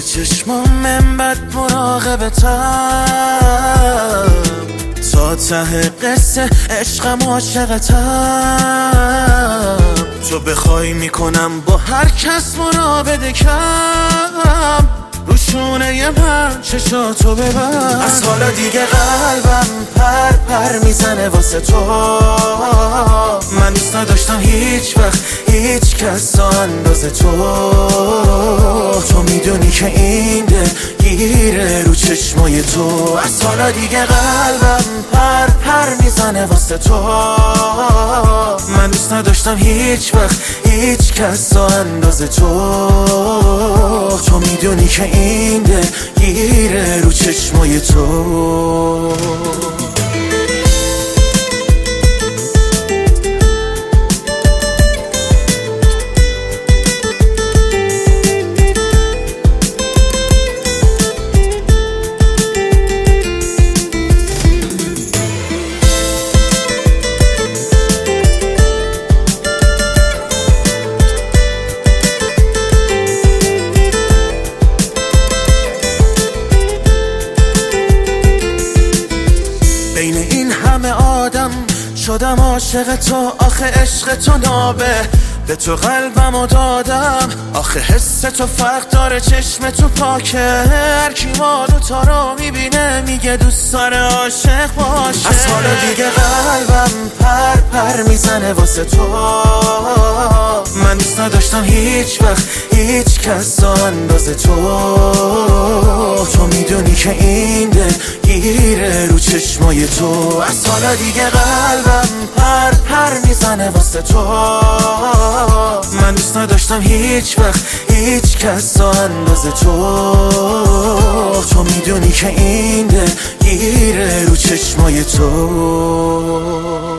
واسه چشمام انقدر مراقبتم، تا ته قصه عشقم عاشقتم. تو بخوای میکنم با هر کس مراوده کم، روشونه من چشاتو ببر. از حالا دیگه قلبم پر پر میزنه واسه تو. من دوست نداشتم هیچ وقت هیچ کس اندازه تو. تو میدونی که این دل گیره رو چشمای تو. از حالا دیگه قلبم پر پر میزنه واسه تو. من دوست نداشتم هیچ وقت هیچ کس اندازه تو. تو میدونی که این دل گیره رو چشمای تو. بین این همه آدم شدم عاشق تو. آخه عشق تو نابه، به تو قلبمو دادم. آخه حس تو فرق داره، چشم تو پاکه. هر کی ما دوتا رو میبینه میگه دوست داره عاشق باشه. از حالا دیگه قلبم پر پر میزنه واسه تو. من دوست نداشتم هیچ وقت هیچ کس اندازه تو. تو میدونی که این دل گیره رو چشمای تو. از حالا دیگه قلبم پر پر میزنه واسه تو. من دوست نداشتم هیچ وقت هیچ کس اندازه تو. تو میدونی که این دل گیره رو چشمای تو.